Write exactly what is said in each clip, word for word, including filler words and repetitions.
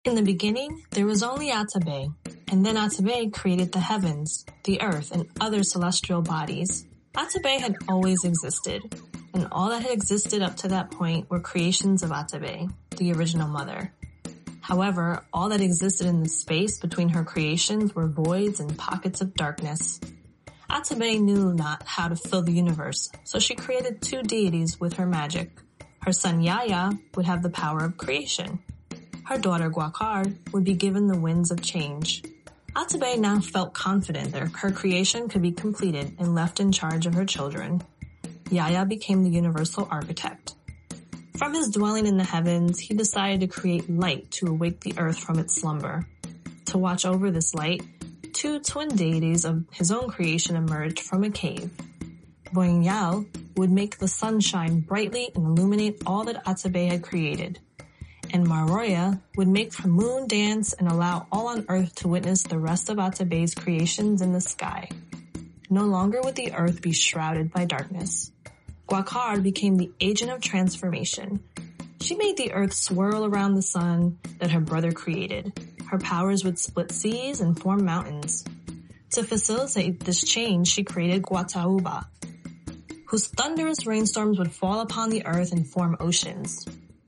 In the beginning, there was only Atabey, and then Atabey created the heavens, the earth, and other celestial bodies. Atabey had always existed, and all that had existed up to that point were creations of Atabey, the original mother. However, all that existed in the space between her creations were voids and pockets of darkness. Atabey knew not how to fill the universe, so she created two deities with her magic. Her son Yaya would have the power of creation. Her daughter Guacar would be given the winds of change. Atabey now felt confident that her creation could be completed and left in charge of her children. Yaya became the universal architect. From his dwelling in the heavens, he decided to create light to awake the earth from its slumber. To watch over this light, two twin deities of his own creation emerged from a cave. Boinyal would make the sun shine brightly and illuminate all that Atabey had created. And Maroya would make the moon dance and allow all on earth to witness the rest of Atabey's creations in the sky. No longer would the earth be shrouded by darkness. Guacar became the agent of transformation. She made the earth swirl around the sun that her brother created. Her powers would split seas and form mountains. To facilitate this change, she created Guatauba, whose thunderous rainstorms would fall upon the earth and form oceans.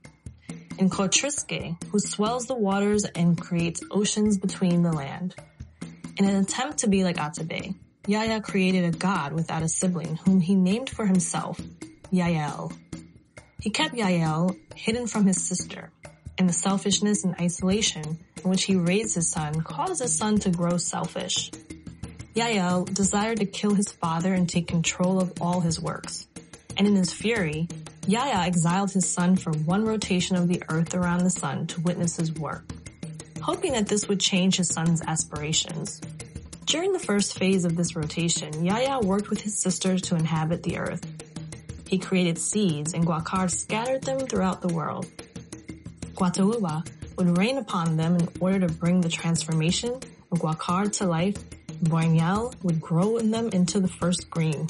And Kotrisque, who swells the waters and creates oceans between the land. In an attempt to be like Atabey, Yaya created a god without a sibling whom he named for himself, Yael. He kept Yael hidden from his sister, and the selfishness and isolation in which he raised his son caused his son to grow selfish. Yael desired to kill his father and take control of all his works. And in his fury, Yaya exiled his son for one rotation of the earth around the sun to witness his work, hoping that this would change his son's aspirations. During the first phase of this rotation, Yaya worked with his sisters to inhabit the earth. He created seeds, and Guacar scattered them throughout the world. Guatauba would rain upon them in order to bring the transformation of Guacar to life. Boinyal would grow in them into the first green.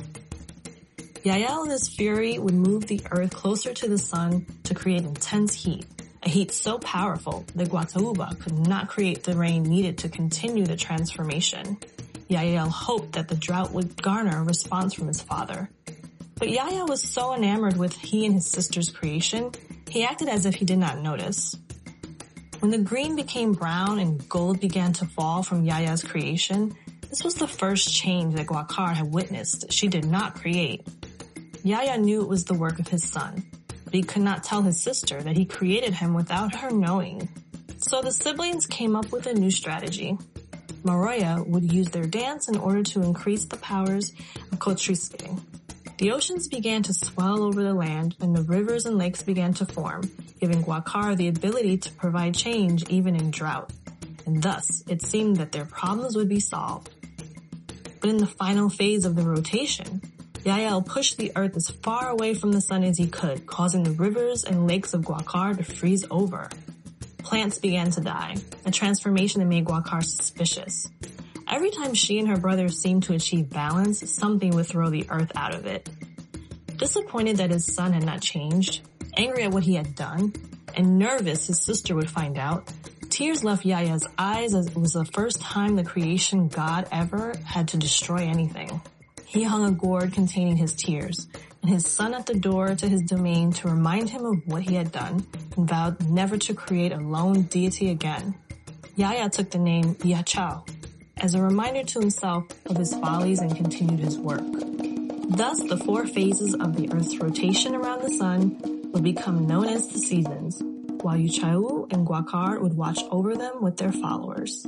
Yael in his fury would move the earth closer to the sun to create intense heat, a heat so powerful that Guatauba could not create the rain needed to continue the transformation. Yael hoped that the drought would garner a response from his father. But Yaya was so enamored with he and his sister's creation, he acted as if he did not notice. When the green became brown and gold began to fall from Yaya's creation, this was the first change that Guacar had witnessed that she did not create. Yaya knew it was the work of his son, but he could not tell his sister that he created him without her knowing. So the siblings came up with a new strategy. Maroya would use their dance in order to increase the powers of Kotrisque. The oceans began to swell over the land, and the rivers and lakes began to form, giving Guacar the ability to provide change even in drought. And thus, it seemed that their problems would be solved. But in the final phase of the rotation, Yael pushed the earth as far away from the sun as he could, causing the rivers and lakes of Guacar to freeze over. Plants began to die, a transformation that made Guacar suspicious. Every time she and her brother seemed to achieve balance, something would throw the earth out of it. Disappointed that his son had not changed, angry at what he had done, and nervous his sister would find out, tears left Yaya's eyes as it was the first time the creation god ever had to destroy anything. He hung a gourd containing his tears, and his son at the door to his domain to remind him of what he had done, and vowed never to create a lone deity again. Yaya took the name Yachao, as a reminder to himself of his follies and continued his work. Thus, the four phases of the Earth's rotation around the sun would become known as the seasons, while Yuchau and Guacar would watch over them with their followers.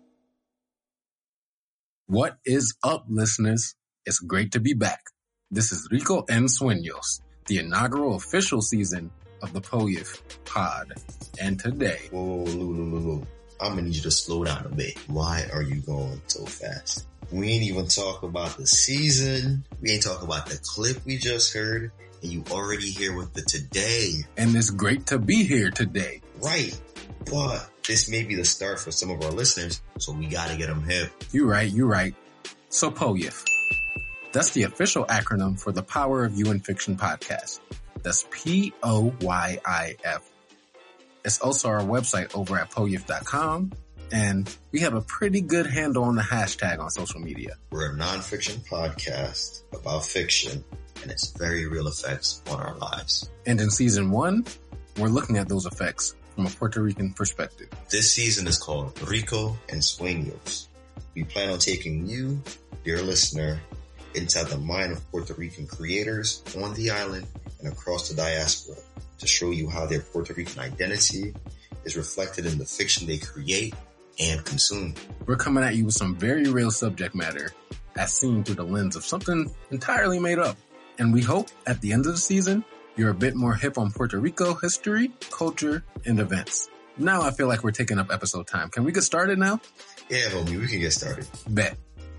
What is up, listeners? It's great to be back. This is Rico en Sueños, the inaugural official season of the Poyif Pod. And today... Whoa, whoa, whoa, whoa, whoa, whoa. I'm gonna need you to slow down a bit. Why are you going so fast? We ain't even talk about the season. We ain't talk about the clip we just heard. And you already here with the today. And it's great to be here today. Right. But this may be the start for some of our listeners, so we gotta get them hip. You right, you right. So Poyif. That's the official acronym for the Power of You in Fiction podcast. That's P O Y I F. It's also our website over at poyif dot com. And we have a pretty good handle on the hashtag on social media. We're a nonfiction podcast about fiction and its very real effects on our lives. And in season one, we're looking at those effects from a Puerto Rican perspective. This season is called Rico and Sueños. We plan on taking you, dear listener, inside the mind of Puerto Rican creators on the island and across the diaspora to show you how their Puerto Rican identity is reflected in the fiction they create and consume. We're coming at you with some very real subject matter as seen through the lens of something entirely made up. And we hope at the end of the season, you're a bit more hip on Puerto Rico history, culture, and events. Now I feel like we're taking up episode time. Can we get started now? Yeah, homie, we can get started. Bet.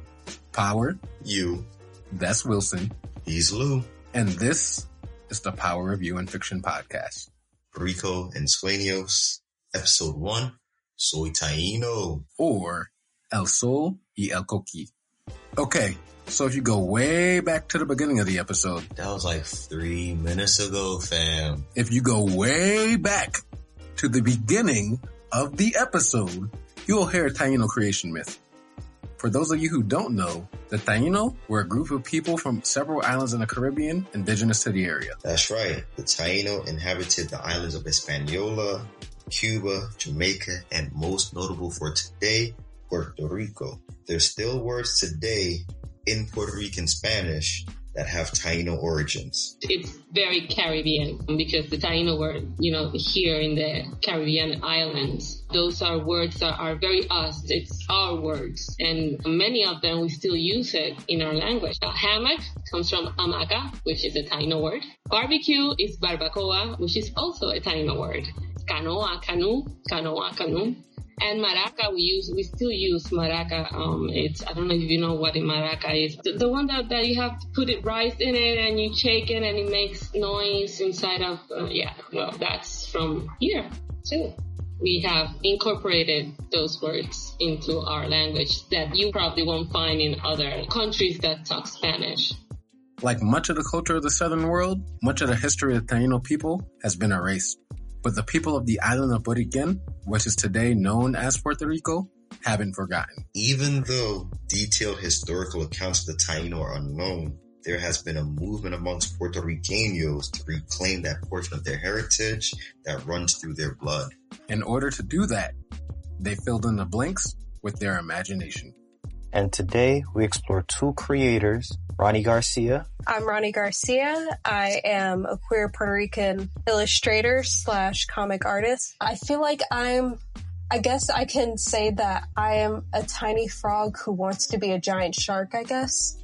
Power. You. That's Wilson. He's Lou. And this is the Power of You in Fiction podcast. Rico and Sueños, episode one. Soy Taino. Or El Sol y El Coqui. Okay, so if you go way back to the beginning of the episode. That was like three minutes ago, fam. If you go way back to the beginning of the episode, you'll hear a Taino creation myth. For those of you who don't know, the Taino were a group of people from several islands in the Caribbean indigenous to the area. That's right. The Taino inhabited the islands of Hispaniola, Cuba, Jamaica, and most notable for today, Puerto Rico. There's still words today in Puerto Rican Spanish that have Taino origins. It's very Caribbean because the Taino were, you know, here in the Caribbean islands. Those are words that are very us. It's our words. And many of them, we still use it in our language. A hammock comes from hamaca, which is a Taino word. Barbecue is barbacoa, which is also a Taino word. Canoa, canoe, canoa, canoe. And maraca, we use, we still use maraca. Um, it's, I don't know if you know what a maraca is. The, the one that, that you have to put it rice in it and you shake it and it makes noise inside of, uh, yeah, well, that's from here too. We have incorporated those words into our language that you probably won't find in other countries that talk Spanish. Like much of the culture of the Southern world, much of the history of the Taino people has been erased. But the people of the island of Boriquen, which is today known as Puerto Rico, haven't forgotten. Even though detailed historical accounts of the Taino are unknown, there has been a movement amongst Puerto Ricanos to reclaim that portion of their heritage that runs through their blood. In order to do that, they filled in the blanks with their imagination. And today we explore two creators, Ronnie Garcia. I'm Ronnie Garcia. I am a queer Puerto Rican illustrator slash comic artist. I feel like I'm, I guess I can say that I am a tiny frog who wants to be a giant shark, I guess.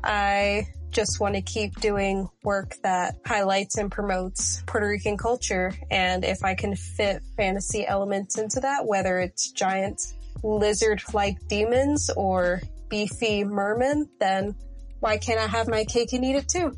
I just want to keep doing work that highlights and promotes Puerto Rican culture. And if I can fit fantasy elements into that, whether it's giant lizard-like demons or beefy mermen, then why can't I have my cake and eat it too?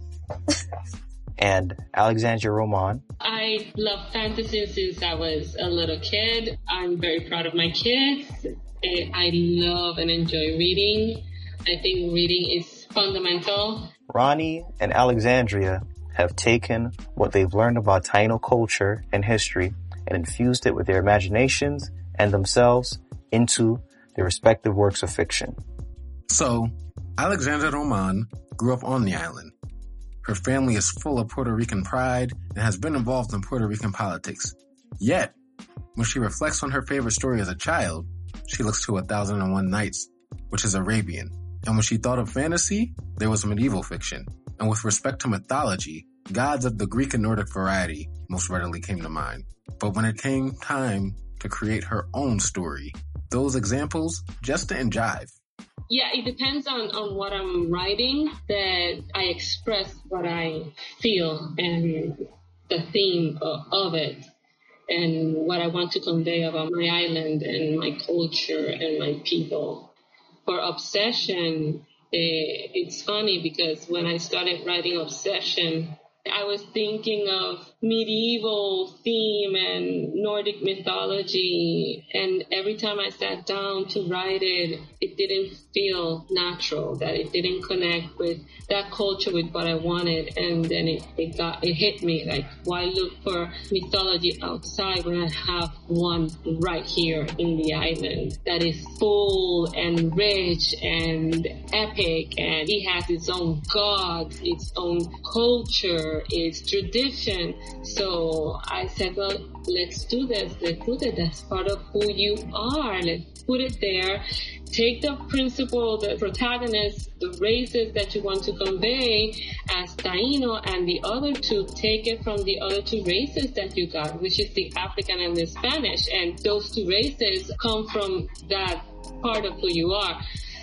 And Alexandria Roman. I love fantasy since I was a little kid. I'm very proud of my kids. I love and enjoy reading. I think reading is fundamental. Ronnie and Alexandria have taken what they've learned about Taino culture and history and infused it with their imaginations and themselves into their respective works of fiction. So, Alexandria Roman grew up on the island. Her family is full of Puerto Rican pride and has been involved in Puerto Rican politics. Yet, when she reflects on her favorite story as a child, she looks to A Thousand and One Nights, which is Arabian. And when she thought of fantasy, there was medieval fiction. And with respect to mythology, gods of the Greek and Nordic variety most readily came to mind. But when it came time to create her own story, those examples just didn't jive. Yeah, it depends on, on what I'm writing, that I express what I feel and the theme of, of it and what I want to convey about my island and my culture and my people. For Obsession, eh, it's funny because when I started writing Obsession, I was thinking of medieval theme and Nordic mythology, and every time I sat down to write it, it it didn't feel natural, that it didn't connect with that culture, with what I wanted. And then it, it got, it hit me like, why look for mythology outside when I have one right here in the island that is full and rich and epic, and it has its own gods, its own culture, its tradition. So I said, well, let's do this. Let's put it. That's part of who you are. Let's put it there. Take the principle, the protagonist, the races that you want to convey as Taino, and the other two, take it from the other two races that you got, which is the African and the Spanish. And those two races come from that part of who you are.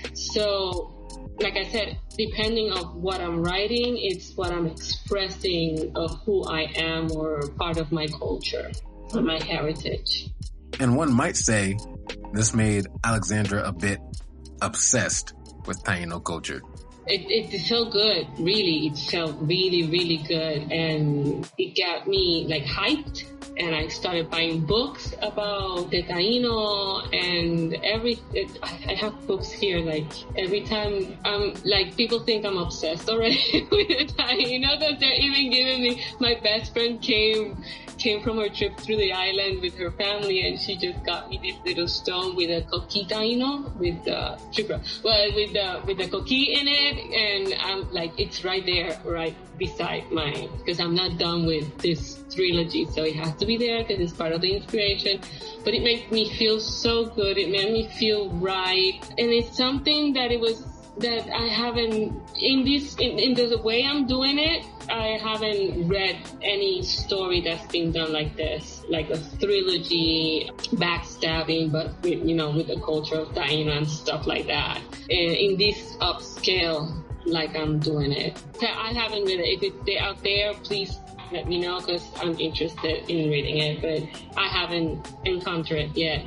So, like I said, depending on what I'm writing, it's what I'm expressing of who I am or part of my culture or my heritage. And one might say this made Alexandra a bit obsessed with Taino culture. It, it felt good, really. It felt really, really good. And it got me like hyped. And I started buying books about the Taino, and every, it, I have books here, like every time I'm like, people think I'm obsessed already with the Taino, that they're even giving me, my best friend came, came from her trip through the island with her family, and she just got me this little stone with a coqui Taino, with the, well, with the, with the coqui in it, and I'm like, it's right there, right beside mine, because I'm not done with this trilogy, so it has to be there because it's part of the inspiration. But it made me feel so good. It made me feel right, and it's something that it was that I haven't in this in, in the way I'm doing it. I haven't read any story that's been done like this, like a trilogy, backstabbing, but with, you know, with the culture of Taino and stuff like that, and in this upscale, like I'm doing it. I haven't read it. If it's out there, please let me know, because I'm interested in reading it, but I haven't encountered it yet.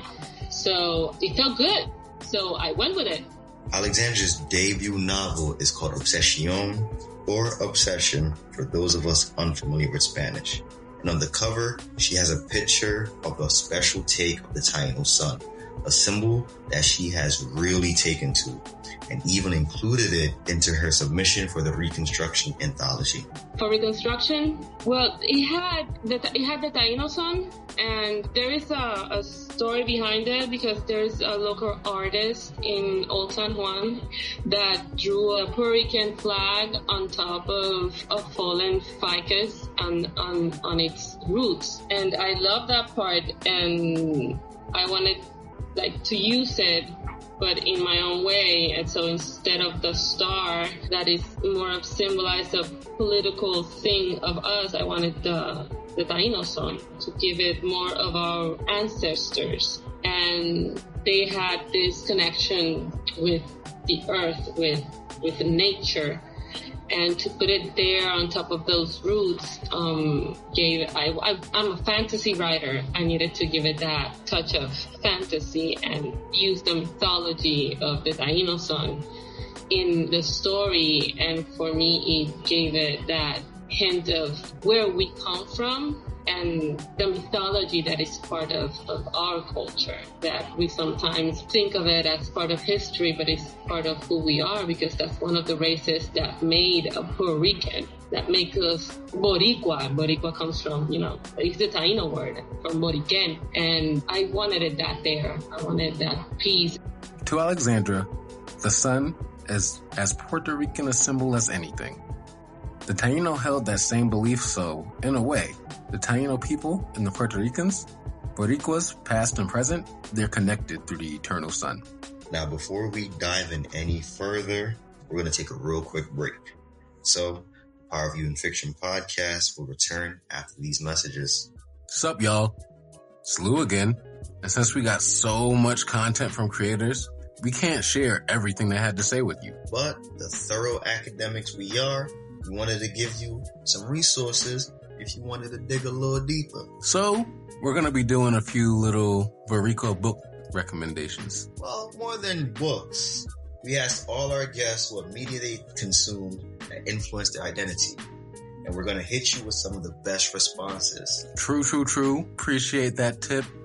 So it felt good. So I went with it. Alexandra's debut novel is called Obsession, or Obsession, for those of us unfamiliar with Spanish. And on the cover, she has a picture of a special take of the Taino sun, a symbol that she has really taken to, and even included it into her submission for the Reconstruction anthology. For Reconstruction, well, it had the it had the Taino sun, and there is a, a story behind it, because there's a local artist in Old San Juan that drew a Puerto Rican flag on top of a fallen ficus on on on its roots, and I love that part, and I wanted like to use it, but in my own way. And so instead of the star that is more of symbolized a political thing of us, I wanted the the Taino sun to give it more of our ancestors. And they had this connection with the earth, with with nature. And to put it there on top of those roots, um, gave I, I I'm a fantasy writer. I needed to give it that touch of fantasy and use the mythology of the Taino sun in the story. And for me, it gave it that hint of where we come from and the mythology that is part of, of our culture, that we sometimes think of it as part of history, but it's part of who we are, because that's one of the races that made a Puerto Rican, that make us Boricua. Boricua comes from, you know, it's the Taino word, from Boriquen. And I wanted it that there. I wanted that piece. To Alexandra, the sun is as Puerto Rican a symbol as anything. The Taino held that same belief, so, in a way, the Taino people and the Puerto Ricans, Boricuas, past and present, they're connected through the eternal sun. Now, before we dive in any further, we're going to take a real quick break. So, Power View and Fiction podcast will return after these messages. Sup, y'all? It's Lou again. And since we got so much content from creators, we can't share everything they had to say with you. But the thorough academics we are, we wanted to give you some resources if you wanted to dig a little deeper. So, we're going to be doing a few little Boricua book recommendations. Well, more than books. We asked all our guests what media they consumed that influenced their identity. And we're going to hit you with some of the best responses. True, true, true. Appreciate that tip.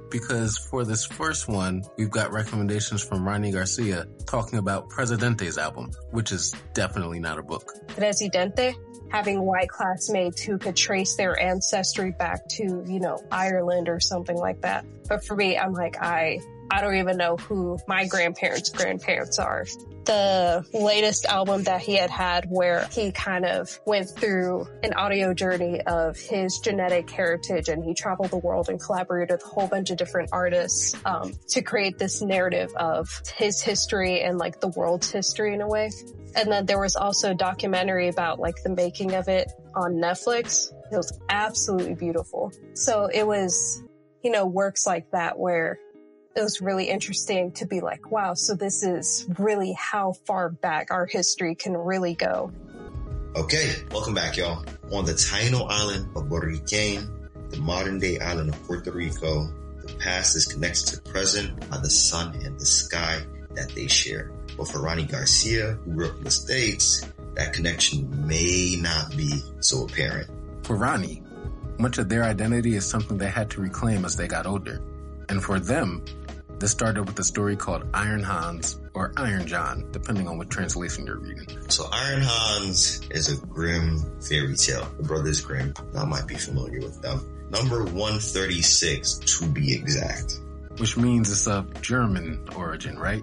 because for this first one, we've got recommendations from Ronnie Garcia talking about Presidente's album, which is definitely not a book. Presidente, having white classmates who could trace their ancestry back to, you know, Ireland or something like that. But for me, I'm like, I, I don't even know who my grandparents' grandparents are. The latest album that he had had where he kind of went through an audio journey of his genetic heritage, and he traveled the world and collaborated with a whole bunch of different artists um, to create this narrative of his history and like the world's history in a way. And then there was also a documentary about like the making of it on Netflix. It was absolutely beautiful. So it was, you know, works like that where it was really interesting to be like, wow, so this is really how far back our history can really go. Okay, welcome back, y'all. On the Taino island of Boriquen, the modern day island of Puerto Rico, the past is connected to the present by the sun and the sky that they share. But for Ronnie Garcia, who grew up in the States, that connection may not be so apparent. For Ronnie, much of their identity is something they had to reclaim as they got older. And for them, this started with a story called Iron Hans or Iron John, depending on what translation you're reading. So Iron Hans is a Grimm fairy tale. The Brothers Grimm, I might be familiar with them. Number one thirty-six to be exact. Which means it's of German origin, right?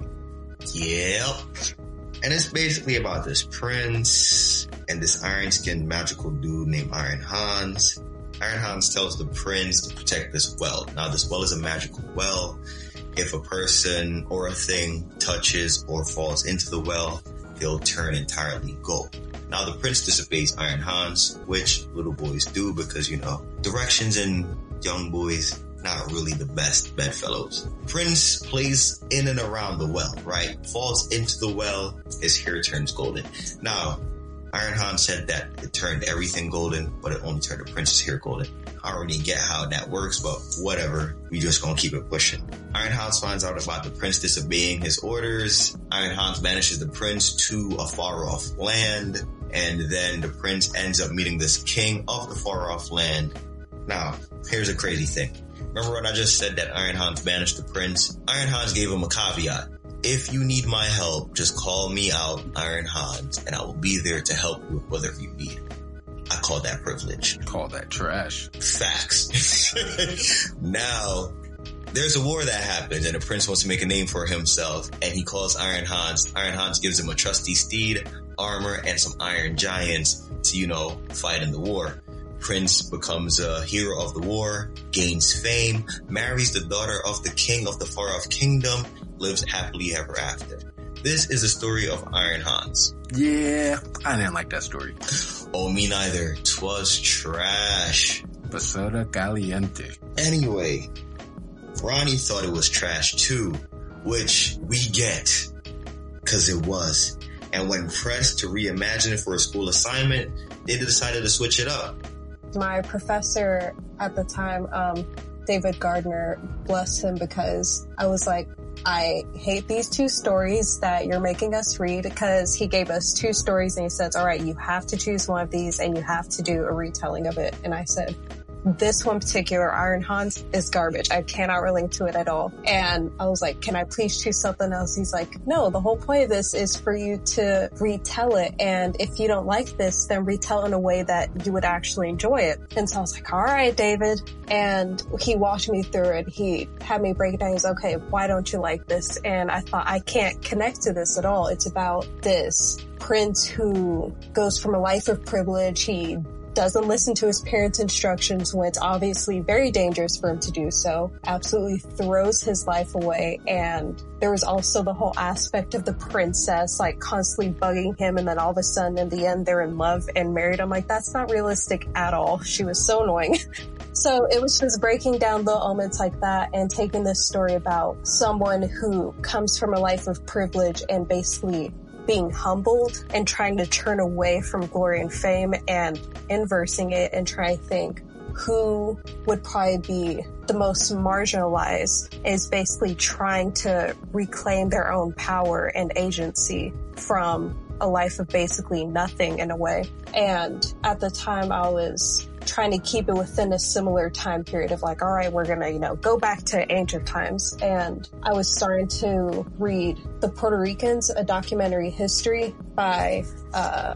Yep. And it's basically about this prince and this iron-skinned magical dude named Iron Hans. Iron Hans tells the prince to protect this well. Now, this well is a magical well. If a person or a thing touches or falls into the well, they'll turn entirely gold. Now, the prince disobeys Iron Hans, which little boys do because, you know, directions in young boys, not really the best bedfellows. Prince plays in and around the well, right? Falls into the well, his hair turns golden. Now, Iron Hans said that it turned everything golden, but it only turned the prince's hair golden. I don't really get how that works, but whatever. We just gonna keep it pushing. Iron Hans finds out about the prince disobeying his orders. Iron Hans banishes the prince to a far-off land, and then the prince ends up meeting this king of the far-off land. Now, here's a crazy thing. Remember when I just said that Iron Hans banished the prince? Iron Hans gave him a caveat. If you need my help, just call me out, Iron Hans, and I will be there to help you with whatever you need. I call that privilege. Call that trash. Facts. Now, there's a war that happens, and the prince wants to make a name for himself, and he calls Iron Hans. Iron Hans gives him a trusty steed, armor, and some iron giants to, you know, fight in the war. Prince becomes a hero of the war, gains fame, marries the daughter of the king of the far-off kingdom, lives happily ever after. This is the story of Iron Hans. Yeah, I didn't like that story. Oh, me neither. 'Twas trash. Basura caliente. Anyway, Ronnie thought it was trash too, which we get, cause it was. And when pressed to reimagine it for a school assignment, they decided to switch it up. My professor at the time, um, David Gardner, bless him, because I was like, I hate these two stories that you're making us read, because he gave us two stories and he says, all right, you have to choose one of these and you have to do a retelling of it. And I said, this one particular, Iron Hans, is garbage. I cannot relate to it at all. And I was like, can I please choose something else? He's like, no, the whole point of this is for you to retell it. And if you don't like this, then retell in a way that you would actually enjoy it. And so I was like, all right, David. And he walked me through it. He had me break it down. He's okay, why don't you like this? And I thought, I can't connect to this at all. It's about this prince who goes from a life of privilege. He doesn't listen to his parents' instructions when it's obviously very dangerous for him to do so, absolutely throws his life away. And there was also the whole aspect of the princess, like constantly bugging him, and then all of a sudden in the end they're in love and married. I'm like, that's not realistic at all. She was so annoying. So it was just breaking down little elements like that and taking this story about someone who comes from a life of privilege and basically being humbled and trying to turn away from glory and fame, and inversing it and try to think who would probably be the most marginalized, is basically trying to reclaim their own power and agency from a life of basically nothing in a way. And at the time I was trying to keep it within a similar time period of like, all right, we're going to, you know, go back to ancient times. And I was starting to read The Puerto Ricans, a documentary history by uh,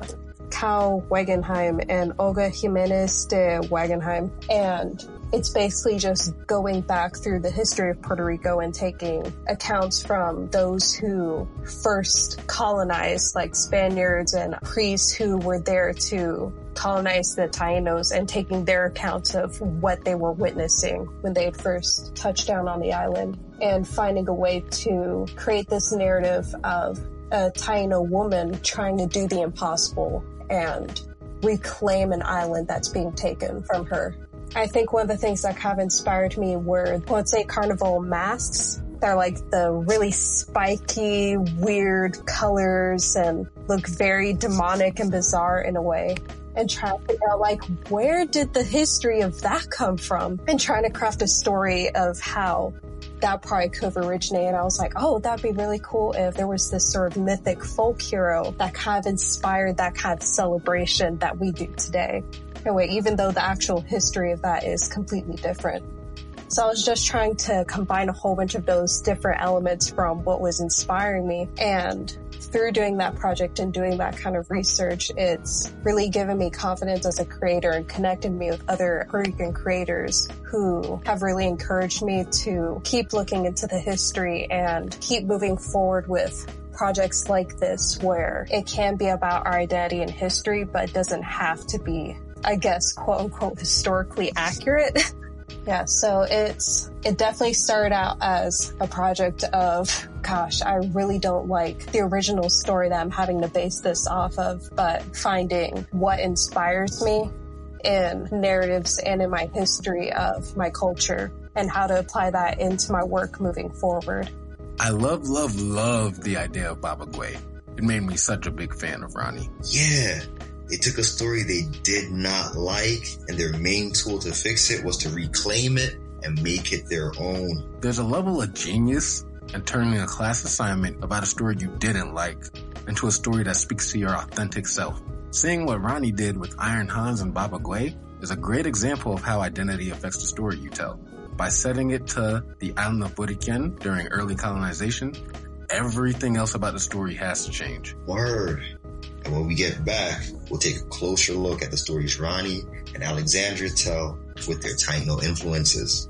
Cal Wagenheim and Olga Jimenez de Wagenheim. And it's basically just going back through the history of Puerto Rico and taking accounts from those who first colonized, like Spaniards and priests who were there to colonize the Tainos, and taking their accounts of what they were witnessing when they had first touched down on the island, and finding a way to create this narrative of a Taino woman trying to do the impossible and reclaim an island that's being taken from her. I think one of the things that kind of inspired me were, let's say, carnival masks. They're like the really spiky, weird colors and look very demonic and bizarre in a way. And trying to figure out, like, where did the history of that come from? And trying to craft a story of how that probably could have originated. I was like, oh, that'd be really cool if there was this sort of mythic folk hero that kind of inspired that kind of celebration that we do today. Anyway, even though the actual history of that is completely different. So I was just trying to combine a whole bunch of those different elements from what was inspiring me. And through doing that project and doing that kind of research, it's really given me confidence as a creator and connected me with other Puerto Rican creators who have really encouraged me to keep looking into the history and keep moving forward with projects like this, where it can be about our identity and history, but it doesn't have to be, I guess, quote unquote, historically accurate. Yeah, so it's, it definitely started out as a project of, gosh, I really don't like the original story that I'm having to base this off of, but finding what inspires me in narratives and in my history of my culture and how to apply that into my work moving forward. I love, love, love the idea of Baba Gwei. It made me such a big fan of Ronnie. Yeah. They took a story they did not like, and their main tool to fix it was to reclaim it and make it their own. There's a level of genius in turning a class assignment about a story you didn't like into a story that speaks to your authentic self. Seeing what Ronnie did with Iron Hans and Baba Gwei is a great example of how identity affects the story you tell. By setting it to the island of Buriquén during early colonization, everything else about the story has to change. Word. And when we get back, we'll take a closer look at the stories Ronnie and Alexandria tell with their Taino influences.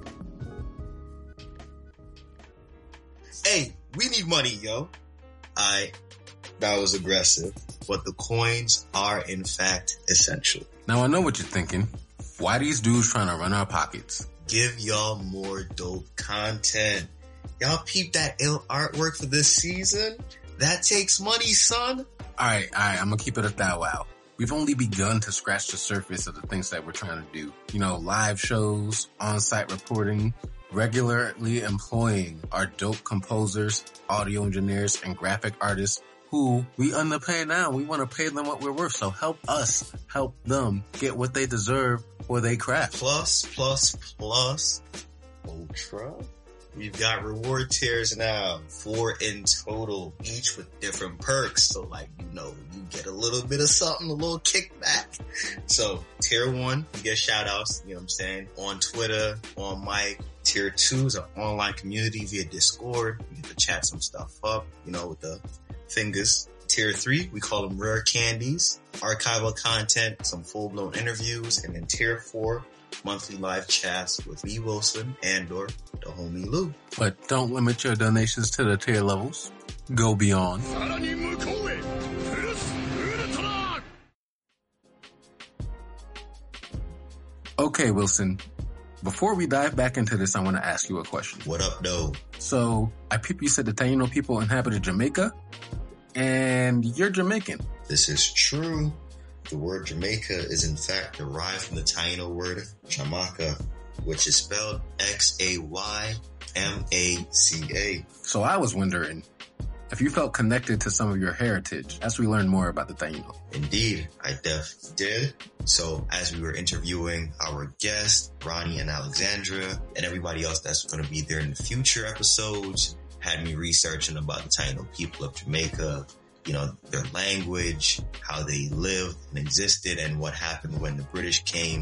Hey, we need money, yo. I, that was aggressive, but the coins are in fact essential. Now I know what you're thinking. Why these dudes trying to run our pockets? Give y'all more dope content. Y'all peep that ill artwork for this season? That takes money, son. Alright, alright, I'm gonna keep it at that wow. We've only begun to scratch the surface of the things that we're trying to do. You know, live shows, on-site reporting, regularly employing our dope composers, audio engineers, and graphic artists who we underpay now. We want to pay them what we're worth. So help us help them get what they deserve for their craft. Plus, plus, plus, Ultra. We've got reward tiers now, four in total, each with different perks. So like, you know, you get a little bit of something, a little kickback. So tier one, you get shout outs, you know what I'm saying, on Twitter, on mic. Tier two is an online community via Discord. You get to chat some stuff up, you know, with the fingers. Tier three, we call them rare candies, archival content, some full-blown interviews. And then tier four, monthly live chats with me, Wilson, and or the homie Lou. But don't limit your donations to the tier levels. Go beyond. Okay, Wilson. Before we dive back into this, I want to ask you a question. What up, though? So, I peep you said the Taino people inhabited Jamaica, and you're Jamaican. This is true. The word Jamaica is in fact derived from the Taino word Chamaca, which is spelled X A Y M A C A. So I was wondering if you felt connected to some of your heritage as we learn more about the Taino. Indeed, I def did. So as we were interviewing our guests, Ronnie and Alexandra, and everybody else that's going to be there in the future episodes, had me researching about the Taino people of Jamaica, you know, their language, how they lived and existed, and what happened when the British came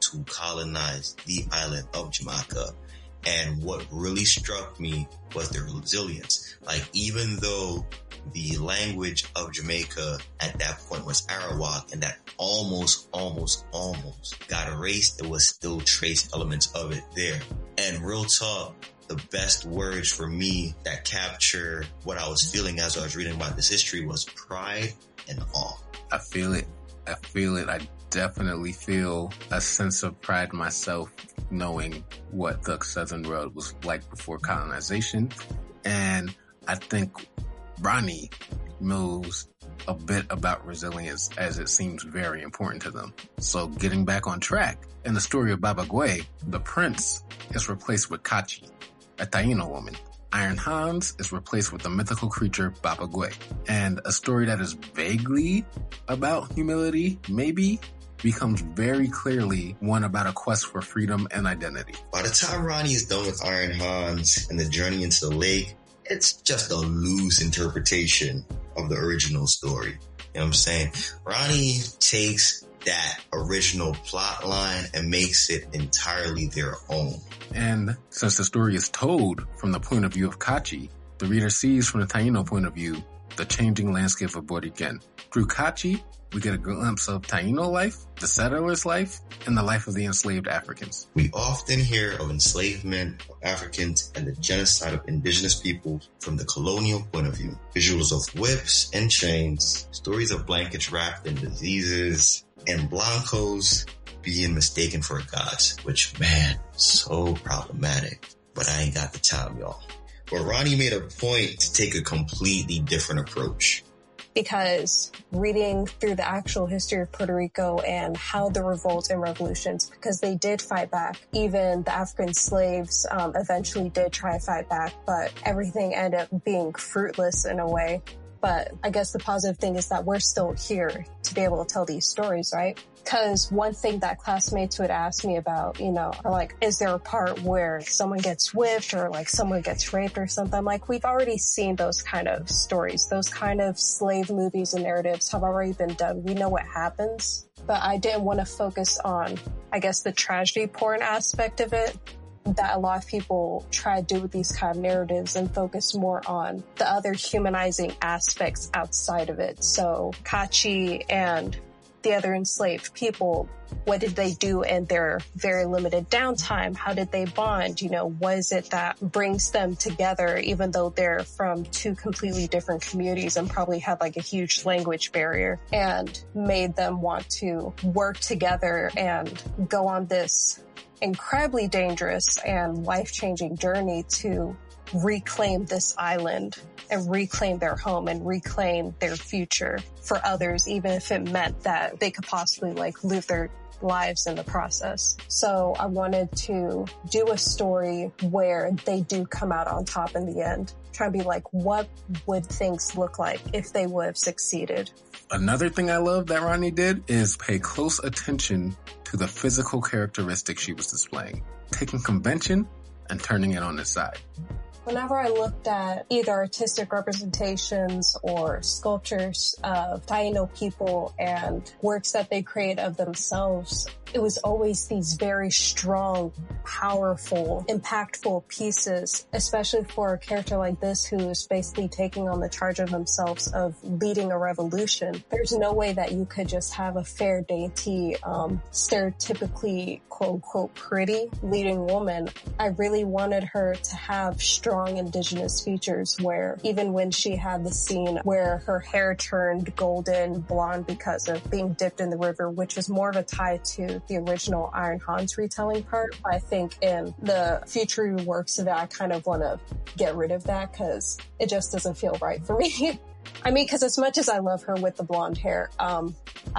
who colonized the island of Jamaica. And what really struck me was their resilience. Like, even though the language of Jamaica at that point was Arawak, and that almost, almost, almost got erased, there was still trace elements of it there. And real talk, the best words for me that capture what I was feeling as I was reading about this history was pride and awe. I feel it. I feel it. I definitely feel a sense of pride myself, knowing what the Southern world was like before colonization. And I think Ronnie knows a bit about resilience, as it seems very important to them. So getting back on track, in the story of Baba Gwe, the prince is replaced with Kachi, a Taino woman. Iron Hans is replaced with the mythical creature Baba Gwe. And a story that is vaguely about humility, maybe, becomes very clearly one about a quest for freedom and identity. By the time Ronnie is done with Iron Hans and the journey into the lake, it's just a loose interpretation of the original story. You know what I'm saying? Ronnie takes that original plot line and makes it entirely their own. And since the story is told from the point of view of Kachi, the reader sees from the Taino point of view the changing landscape of Boriken. Through Kachi, we get a glimpse of Taino life, the settlers' life, and the life of the enslaved Africans. We often hear of enslavement of Africans and the genocide of indigenous peoples from the colonial point of view. Visuals of whips and chains, stories of blankets wrapped in diseases, and Blancos being mistaken for gods, which, man, so problematic. But I ain't got the time, y'all. But Ronnie made a point to take a completely different approach. Because reading through the actual history of Puerto Rico and how the revolts and revolutions, because they did fight back. Even the African slaves um, eventually did try to fight back, but everything ended up being fruitless in a way. But I guess the positive thing is that we're still here to be able to tell these stories, right? Because one thing that classmates would ask me about, you know, are like, is there a part where someone gets whipped or like someone gets raped or something? Like, we've already seen those kind of stories. Those kind of slave movies and narratives have already been done. We know what happens. But I didn't want to focus on, I guess, the tragedy porn aspect of it that a lot of people try to do with these kind of narratives and focus more on the other humanizing aspects outside of it. So Kachi and the other enslaved people, what did they do in their very limited downtime? How did they bond? You know, what is it that brings them together, even though they're from two completely different communities and probably have like a huge language barrier, and made them want to work together and go on this incredibly dangerous and life-changing journey to reclaim this island and reclaim their home and reclaim their future for others, even if it meant that they could possibly like live their lives in the process. So I wanted to do a story where they do come out on top in the end. Try to be like, what would things look like if they would have succeeded? Another thing I love that Ronnie did is pay close attention to the physical characteristics she was displaying, taking convention and turning it on its side. Whenever I looked at either artistic representations or sculptures of Taino people and works that they create of themselves, it was always these very strong, powerful, impactful pieces, especially for a character like this who is basically taking on the charge of themselves of leading a revolution. There's no way that you could just have a fair, dainty, um, stereotypically quote-unquote pretty leading woman. I really wanted her to have strong indigenous features where even when she had the scene where her hair turned golden blonde because of being dipped in the river, which is more of a tie to the original Iron Hans retelling part. I think in the future works of it, I kind of want to get rid of that because it just doesn't feel right for me. I mean, because as much as I love her with the blonde hair, um,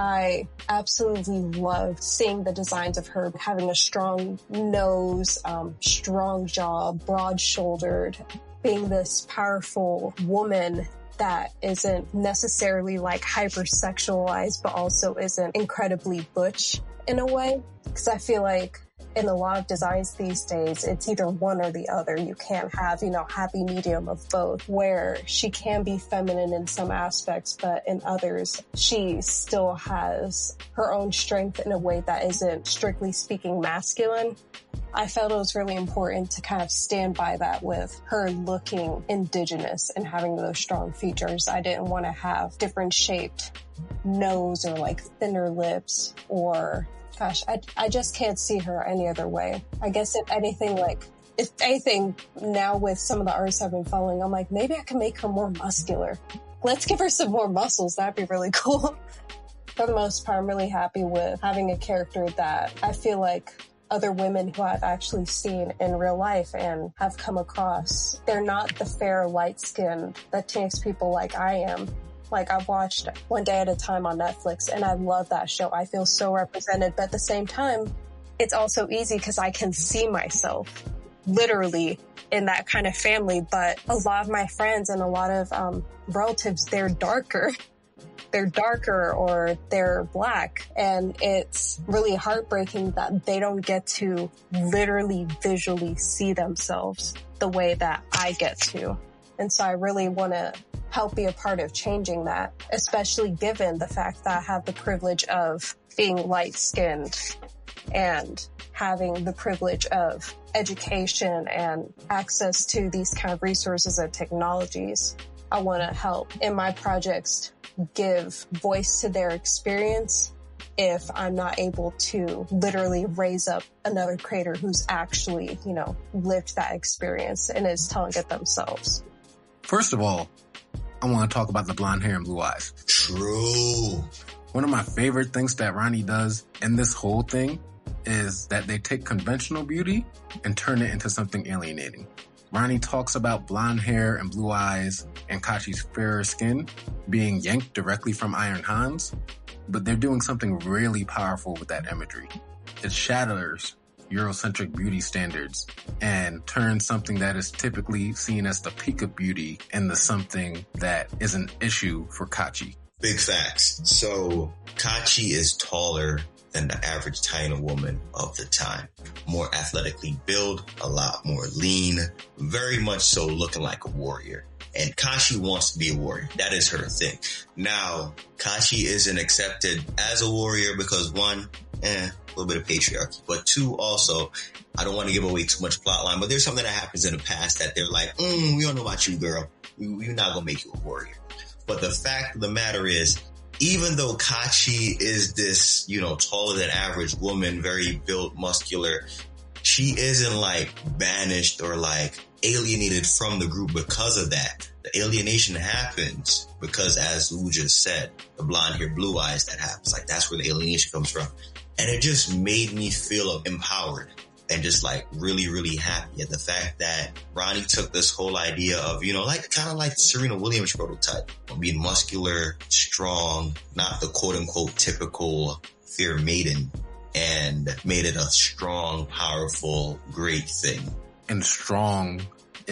I absolutely loved seeing the designs of her having a strong nose, um, strong jaw, broad-shouldered, being this powerful woman that isn't necessarily like hypersexualized, but also isn't incredibly butch in a way. Because I feel like in a lot of designs these days, it's either one or the other. You can't have, you know, happy medium of both, where she can be feminine in some aspects, but in others, she still has her own strength in a way that isn't strictly speaking masculine. I felt it was really important to kind of stand by that with her looking indigenous and having those strong features. I didn't want to have different shaped nose or like thinner lips or, gosh, I, I just can't see her any other way. I guess if anything, like, if anything, now with some of the artists I've been following, I'm like, maybe I can make her more muscular. Let's give her some more muscles. That'd be really cool. For the most part, I'm really happy with having a character that I feel like other women who I've actually seen in real life and have come across, they're not the fair, light-skinned Latinx people like I am. Like, I've watched One Day at a Time on Netflix, and I love that show. I feel so represented, but at the same time, it's also easy because I can see myself literally in that kind of family. But a lot of my friends and a lot of um, relatives, they're darker. They're darker or they're black. And it's really heartbreaking that they don't get to literally visually see themselves the way that I get to. And so I really want to help be a part of changing that, especially given the fact that I have the privilege of being light-skinned and having the privilege of education and access to these kind of resources and technologies. I want to help in my projects give voice to their experience if I'm not able to literally raise up another creator who's actually, you know, lived that experience and is telling it themselves. First of all, I want to talk about the blonde hair and blue eyes. True. One of my favorite things that Ronnie does in this whole thing is that they take conventional beauty and turn it into something alienating. Ronnie talks about blonde hair and blue eyes and Kachi's fairer skin being yanked directly from Iron Hans, but they're doing something really powerful with that imagery. It shatters Eurocentric beauty standards and turns something that is typically seen as the peak of beauty into something that is an issue for Kachi. Big facts. So Kachi is taller than the average Taino woman of the time. More athletically built, a lot more lean, very much so looking like a warrior. And Kachi wants to be a warrior. That is her thing. Now, Kachi isn't accepted as a warrior because one, eh, a little bit of patriarchy. But two, also, I don't want to give away too much plot line, but there's something that happens in the past that they're like, mm, we don't know about you, girl. We, we're not going to make you a warrior. But the fact of the matter is, even though Kachi is this, you know, taller than average woman, very built, muscular, she isn't like banished or like alienated from the group because of that. The alienation happens because, as Lou just said, the blonde hair, blue eyes that happens. Like, that's where the alienation comes from. And it just made me feel empowered and just like really, really happy at the fact that Ronnie took this whole idea of, you know, like kind of like Serena Williams prototype of being muscular, strong, not the quote unquote typical fair maiden, and made it a strong, powerful, great thing. And strong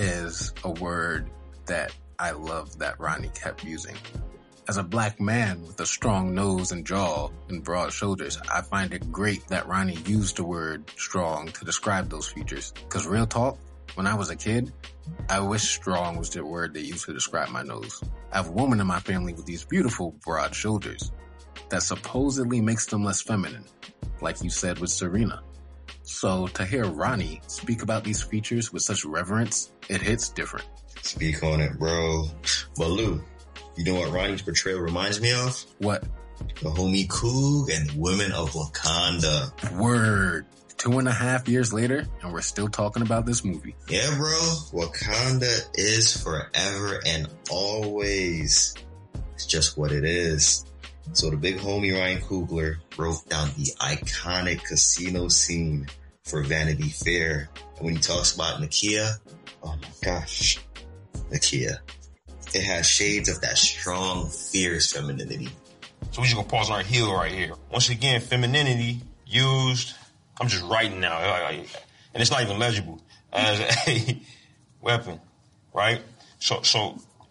is a word that I love that Ronnie kept using. As a black man with a strong nose and jaw and broad shoulders, I find it great that Ronnie used the word strong to describe those features. Because real talk, when I was a kid, I wish strong was the word they used to describe my nose. I have a woman in my family with these beautiful broad shoulders that supposedly makes them less feminine, like you said with Serena. So to hear Ronnie speak about these features with such reverence, it hits different. Speak on it, bro. But Lou, you know what Ronnie's portrayal reminds me of? What? The homie Coog and the women of Wakanda. Word. Two and a half years later, and we're still talking about this movie. Yeah, bro. Wakanda is forever and always. It's just what it is. So the big homie Ryan Coogler broke down the iconic casino scene for Vanity Fair. And when he talks about Nakia, oh my gosh, Nakia. It has shades of that strong, fierce femininity. So we're just gonna pause on our heel right here. Once again, femininity used, I'm just writing now, and it's not even legible, as a weapon, right? So, so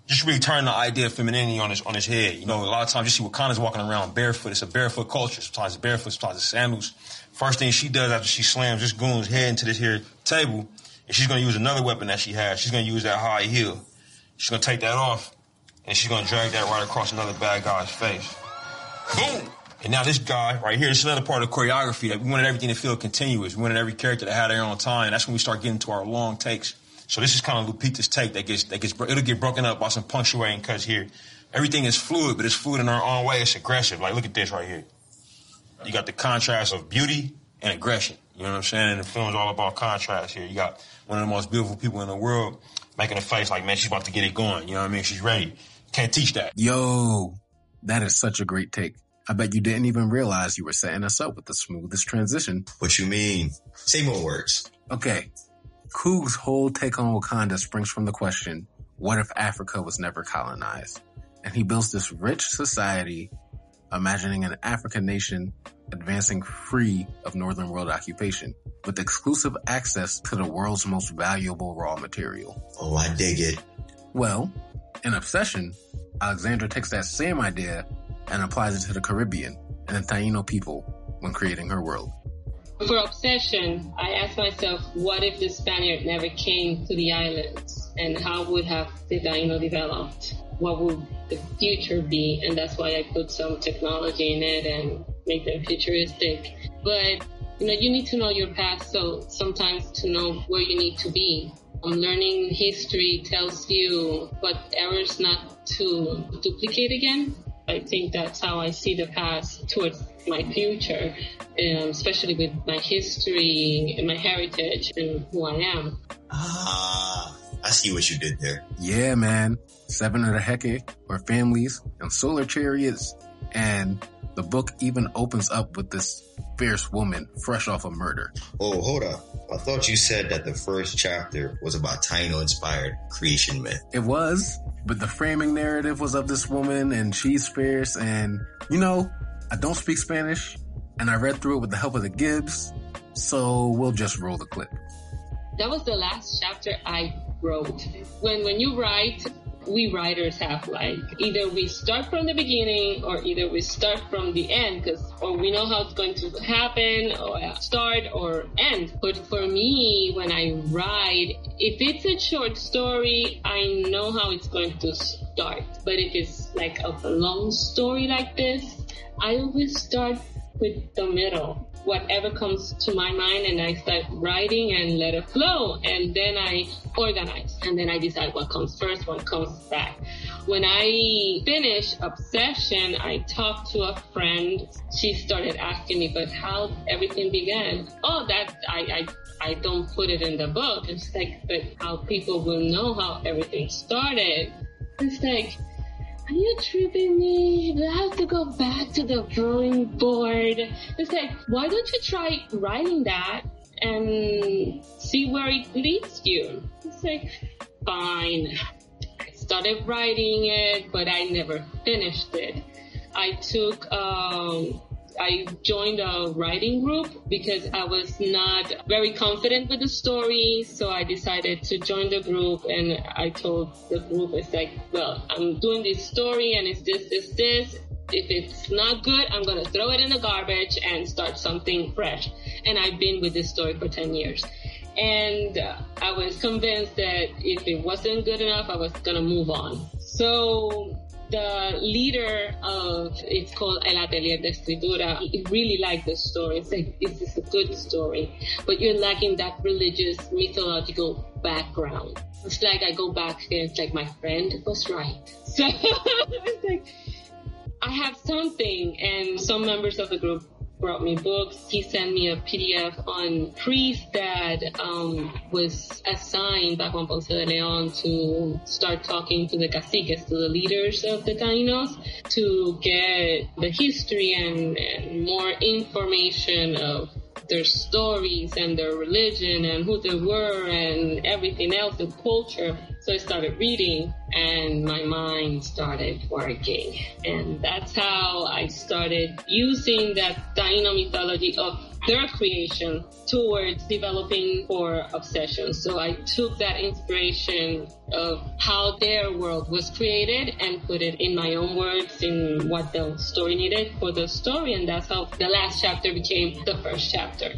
just really turn the idea of femininity on his on his head. You know, a lot of times you see Wakanda's walking around barefoot. It's a barefoot culture. Sometimes it's barefoot, sometimes it's sandals. First thing she does after she slams this goon's head into this here table, and she's going to use another weapon that she has. She's going to use that high heel. She's going to take that off, and she's going to drag that right across another bad guy's face. Boom! And now this guy right here, this is another part of the choreography that we wanted everything to feel continuous. We wanted every character to have their own time. That's when we start getting to our long takes. So this is kind of Lupita's take that gets, that gets, it'll get broken up by some punctuating cuts here. Everything is fluid, but it's fluid in our own way. It's aggressive. Like, look at this right here. You got the contrast of beauty and aggression. You know what I'm saying? And the film's all about contrast here. You got one of the most beautiful people in the world making a face like, man, she's about to get it going. You know what I mean? She's ready. Can't teach that. Yo, that is such a great take. I bet you didn't even realize you were setting us up with the smoothest transition. What you mean? Say more words. Okay. Coog's whole take on Wakanda springs from the question, what if Africa was never colonized? And he builds this rich society, imagining an African nation advancing free of Northern world occupation, with exclusive access to the world's most valuable raw material. Oh, I dig it. Well, in Obsession, Alexandra takes that same idea and applies it to the Caribbean and the Taino people when creating her world. For Obsession, I asked myself, what if the Spaniard never came to the islands? And how would have the Taino developed? What would the future be? And that's why I put some technology in it and make them futuristic. But, you know, you need to know your past, so sometimes to know where you need to be. Um, learning history tells you what errors not to duplicate again. I think that's how I see the past towards my future, um, especially with my history and my heritage and who I am. Ah, I see what you did there. Yeah, man. Seven of the Heke, or families, and solar chariots. And the book even opens up with this fierce woman fresh off a murder. Oh, hold up. I thought you said that the first chapter was about Taino-inspired creation myth. It was, but the framing narrative was of this woman, and she's fierce, and, you know, I don't speak Spanish, and I read through it with the help of the Gibbs, so we'll just roll the clip. That was the last chapter I wrote. When when you write, we writers have like, either we start from the beginning or either we start from the end, because or we know how it's going to happen or start or end. But for me, when I write, if it's a short story, I know how it's going to start. But if it's like a long story like this, I always start with the middle. Whatever comes to my mind, and I start writing and let it flow, and then I organize, and then I decide what comes first, what comes back. When I finish Obsession, I talked to a friend. She started asking me, but how everything began? Oh, that I, I I don't put it in the book. It's like, but how people will know how everything started. It's like, are you tripping me? Do I have to go back to the drawing board? It's like, why don't you try writing that and see where it leads you? It's like, fine. I started writing it, but I never finished it. I took, um, I joined a writing group because I was not very confident with the story. So I decided to join the group, and I told the group, it's like, well, I'm doing this story and it's this, this, this. If it's not good, I'm going to throw it in the garbage and start something fresh. And I've been with this story for ten years. And uh, I was convinced that if it wasn't good enough, I was going to move on. So the leader of, it's called El Atelier de Escritura, he really liked the story. It's like, this is a good story, but you're lacking that religious, mythological background. It's like I go back and it's like, my friend was right. So it's like, I have something, and some members of the group brought me books. He sent me a P D F on priest that um, was assigned by Juan Ponce de Leon to start talking to the caciques, to the leaders of the Tainos, to get the history and, and more information of their stories and their religion and who they were and everything else, the culture. So I started reading and my mind started working. And that's how I started using that Taino mythology of their creation towards developing for obsession. So I took that inspiration of how their world was created and put it in my own words, in what the story needed for the story, and that's how the last chapter became the first chapter.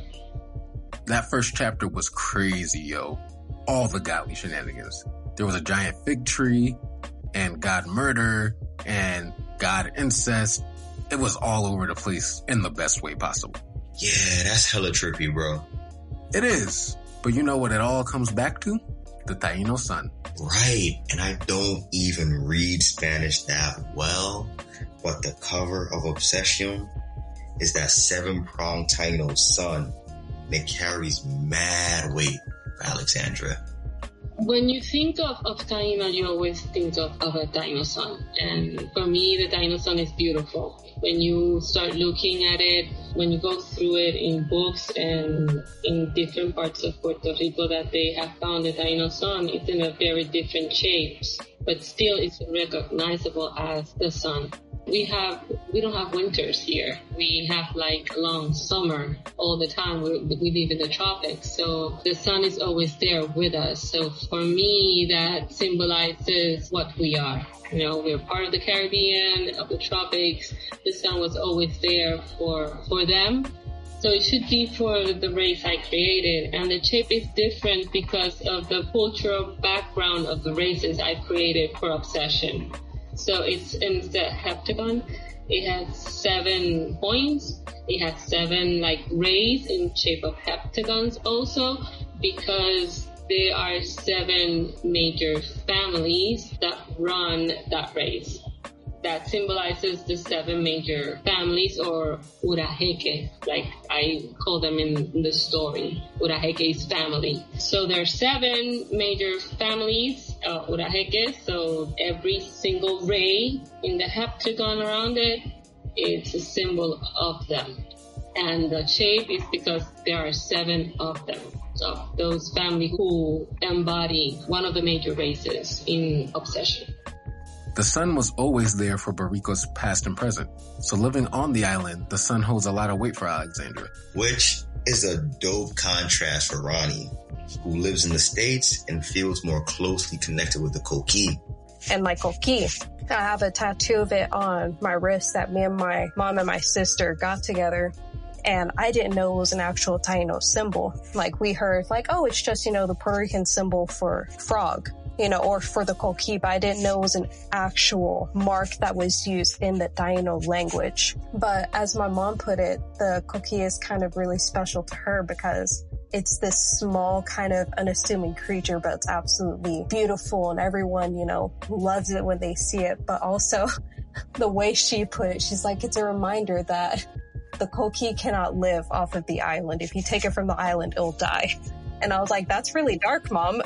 That first chapter was crazy, yo. All the godly shenanigans. There was a giant fig tree, and god murder, and god incest. It was all over the place in the best way possible. Yeah, that's hella trippy, bro. It is. But you know what it all comes back to? The Taino sun. Right. And I don't even read Spanish that well, but the cover of Obsession is that seven-pronged Taino sun that carries mad weight for Alexandria. When you think of, of Taino, you always think of, of a Taino sun. And for me, the Taino sun is beautiful. When you start looking at it, when you go through it in books and in different parts of Puerto Rico that they have found the Taino sun, it's in a very different shapes, but still it's recognizable as the sun. We have, we don't have winters here. We have like a long summer all the time. We, we live in the tropics. So the sun is always there with us. So for me, that symbolizes what we are. You know, we're part of the Caribbean, of the tropics. The sun was always there for, for them. So it should be for the race I created. And the shape is different because of the cultural background of the races I created for Obsession. So it's in the heptagon. It has seven points. It has seven like rays in shape of heptagons also, because there are seven major families that run that race. That symbolizes the seven major families, or Urajeque, like I call them in the story. Urajeque is family. So there are seven major families, uh, Urajeque. So every single ray in the heptagon around it, it's a symbol of them. And the shape is because there are seven of them. So those families who embody one of the major races in Obsession. The sun was always there for Barrico's past and present. So living on the island, the sun holds a lot of weight for Alexandria. Which is a dope contrast for Ronnie, who lives in the States and feels more closely connected with the Coquí. And my Coquí, I have a tattoo of it on my wrist that me and my mom and my sister got together. And I didn't know it was an actual Taino symbol. Like we heard like, oh, it's just, you know, the Puerto Rican symbol for frog, you know, or for the Coquí, but I didn't know it was an actual mark that was used in the Taino language. But as my mom put it, the Coquí is kind of really special to her because it's this small kind of unassuming creature, but it's absolutely beautiful and everyone, you know, loves it when they see it. But also the way she put it, she's like, it's a reminder that the Coquí cannot live off of the island. If you take it from the island, it'll die. And I was like, that's really dark, Mom.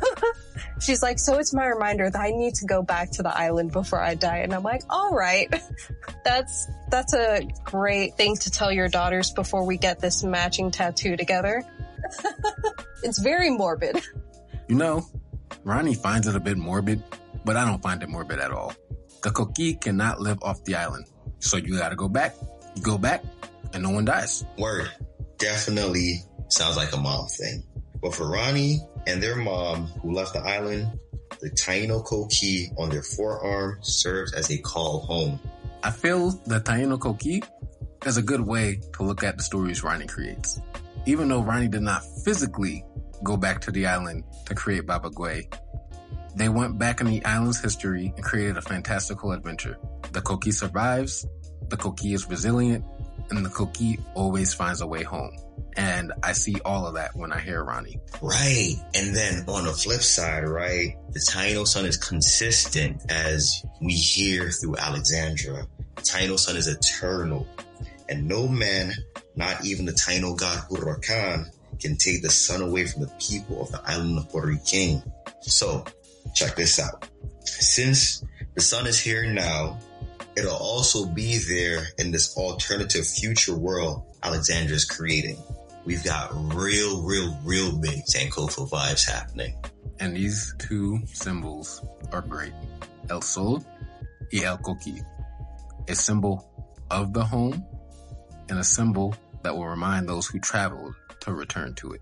She's like, so it's my reminder that I need to go back to the island before I die. And I'm like, all right. That's, that's a great thing to tell your daughters before we get this matching tattoo together. It's very morbid. You know, Ronnie finds it a bit morbid, but I don't find it morbid at all. The Coquí cannot live off the island. So you gotta go back. You go back and no one dies. Word. Definitely sounds like a mom thing. But for Ronnie and their mom who left the island, the Taino Coquí on their forearm serves as a call home. I feel the Taino Coquí is a good way to look at the stories Ronnie creates. Even though Ronnie did not physically go back to the island to create Baba Guay, they went back in the island's history and created a fantastical adventure. The Coquí survives, the Coquí is resilient, and the Coquí always finds a way home. And I see all of that when I hear Ronnie. Right. And then on the flip side, right, the Taino sun is consistent as we hear through Alexandra. The Taino sun is eternal. And no man, not even the Taino god Huracan, can take the sun away from the people of the island of Puerto Rican. So, check this out. Since the sun is here now, it'll also be there in this alternative future world Alexandra is creating. We've got real, real, real big Sankofa vibes happening. And these two symbols are great. El Sol y El Coquí. A symbol of the home and a symbol that will remind those who traveled to return to it.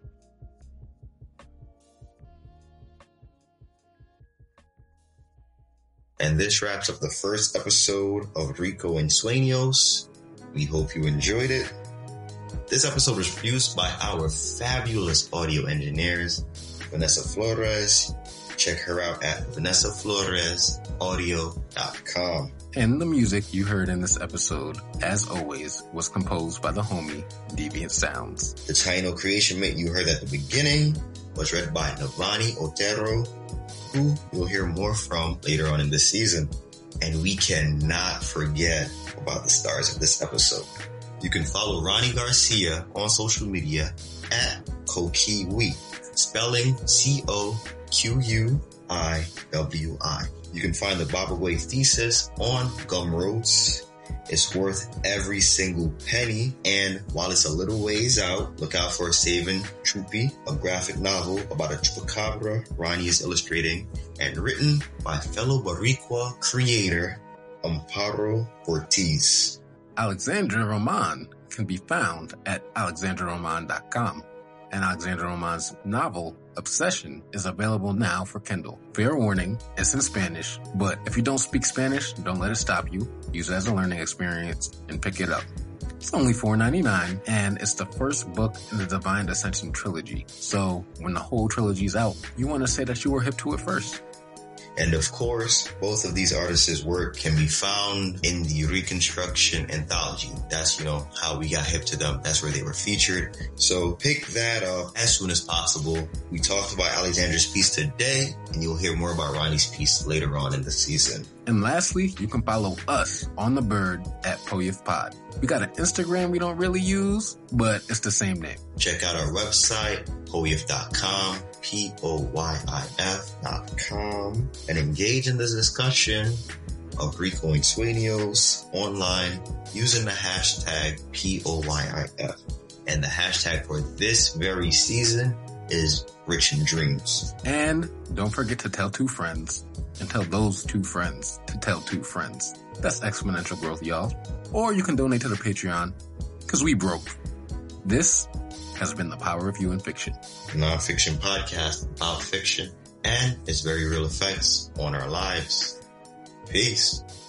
And this wraps up the first episode of Rico and Sueños. We hope you enjoyed it. This episode was produced by our fabulous audio engineers, Vanessa Flores. Check her out at vanessa flores audio dot com. And the music you heard in this episode, as always, was composed by the homie Deviant Sounds. The Taino creation mate you heard at the beginning was read by Navani Otero, who you'll hear more from later on in this season. And we cannot forget about the stars of this episode. You can follow Ronnie Garcia on social media at Coquiwi, spelling C O Q U I W I. You can find the Bobaway thesis on Gumroads. It's worth every single penny, and while it's a little ways out, look out for Saving Chupi, a graphic novel about a chupacabra Ronnie is illustrating and written by fellow Boricua creator Amparo Ortiz. Alexandra Roman can be found at alexandra roman dot com, and Alexandra Roman's novel, Obsession, is available now for Kindle. Fair warning, it's in Spanish, but if you don't speak Spanish, don't let it stop you. Use it as a learning experience and pick it up. It's only four dollars and ninety-nine cents, and it's the first book in the Divine Ascension trilogy. So when the whole trilogy's out, you want to say that you were hip to it first. And of course, both of these artists' work can be found in the Reconstruction Anthology. That's, you know, how we got hip to them. That's where they were featured. So pick that up as soon as possible. We talked about Alexandra's piece today, and you'll hear more about Ronnie's piece later on in the season. And lastly, you can follow us on the bird at Poyif Pod. We got an Instagram we don't really use, but it's the same name. Check out our website, poyif dot com, P O Y I F dot com, and engage in this discussion of Rico and Sueños online using the hashtag P O Y I F. And the hashtag for this very season is Rich in Dreams. And don't forget to tell two friends, and tell those two friends to tell two friends. That's exponential growth, y'all. Or you can donate to the Patreon, because we broke. This has been The Power of You in Fiction, a nonfiction podcast about fiction and its very real effects on our lives. Peace.